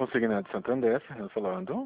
Consignado Santander, Fernando falando.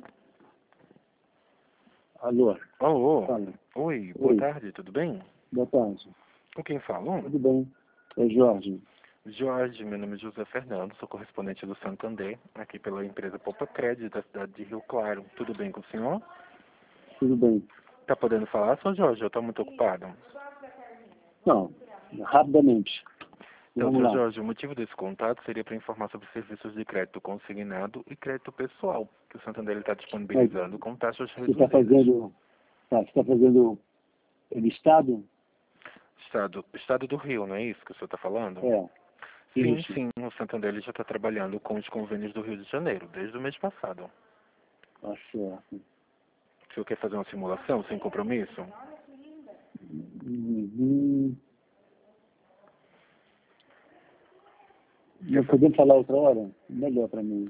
Alô? Alô? Fala. Oi, boa Oi. tarde, tudo bem? Boa tarde. Com quem falo? Tudo bem? É Jorge. Jorge, meu nome é José Fernando, sou correspondente do Santander, aqui pela empresa Poupa Crédito da cidade de Rio Claro. Tudo bem com o senhor? Tudo bem? Tá podendo falar, senhor Jorge? Eu tô muito ocupado. Não, rapidamente. Então, Vamos senhor lá. Jorge, o motivo desse contato seria para informar sobre serviços de crédito consignado e crédito pessoal, que o Santander está Mas disponibilizando com taxas você está reduzidas. fazendo... Tá, você está fazendo listado? Estado do Rio, não é isso que o senhor está falando? É, Sim, isso. sim, o Santander ele já está trabalhando com os convênios do Rio de Janeiro, desde o mês passado. Tá certo. O senhor quer fazer uma simulação sem compromisso? Uhum. Quer Nós fa- podemos falar outra hora? Melhor para mim.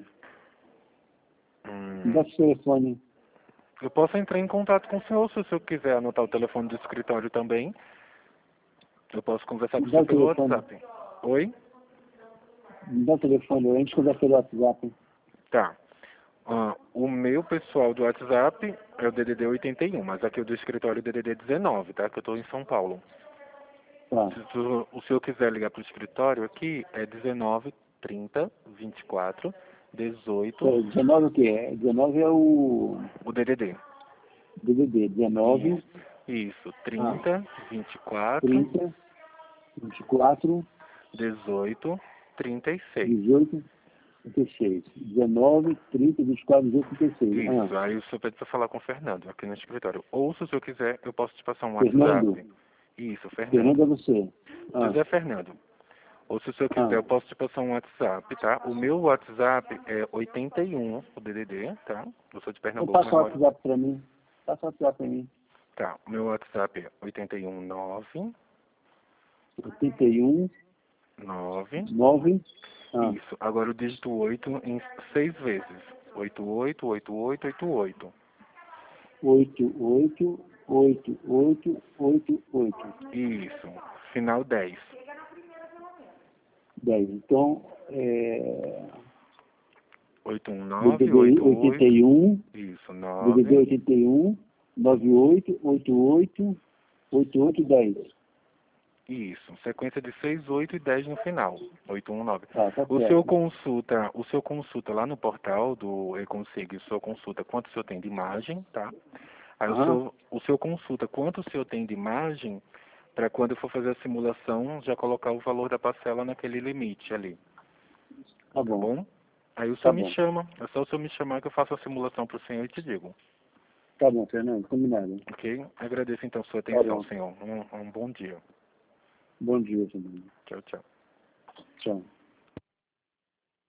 Me Hum, dá seu telefone. eu posso entrar em contato com o senhor se o senhor quiser anotar o telefone do escritório também. Eu posso conversar com Me o dá senhor o pelo telefone. WhatsApp. Oi? Me dá o telefone. A gente conversa pelo WhatsApp. Tá. O meu pessoal do WhatsApp é o DDD 81, mas aqui o do escritório é o DDD 19, tá? Que eu estou em São Paulo. Tá. Se o senhor quiser ligar para o escritório aqui, é 19 30 24 18, 19 o quê? 19 é o o DDD. DDD. 19. Isso. Ah, 30 24 30, 24, 18 36. 18, 36. 19, 30, 24, 18, 36. Ah, Isso. Aí o senhor pede para falar com o Fernando aqui no escritório. Ou se o senhor quiser, eu posso te passar um Fernando. WhatsApp. Isso, Fernando Fernando. é você. Ah, José Fernando. Ou se o senhor quiser, ah. eu posso te passar um WhatsApp, tá? O meu WhatsApp é 81, o DDD, tá? Eu sou de Então Pernambuco, passa mas o moro. WhatsApp para mim. Passa o WhatsApp para mim. Tá, o meu WhatsApp é 81 81, 9. 9. Ah, Isso. Agora o dígito 8 em 6 vezes. 88, 88, 88. 8, 8, 8, 8, 8, 8. Isso. Final 10. 10. Então, 819, DDD 88. 81, Isso, DDD 9. 81, 98, 88, 88, 10. Isso. Sequência de 6, 8 e 10 no final. 819. Tá certo. O senhor consulta lá no portal do Econsig, o senhor consulta quanto o senhor tem de imagem, tá? Aí Aham, o senhor consulta quanto o senhor tem de imagem para quando for fazer a simulação já colocar o valor da parcela naquele limite ali, tá tá bom, bom? Aí o tá senhor me bom. chama, é só o senhor me chamar que eu faço a simulação para o senhor e te digo, Tá bom, Fernando, combinado. ok? Agradeço então sua Tá atenção, bom. senhor. Um bom dia. Bom dia, Fernando. Tchau, tchau. Tchau.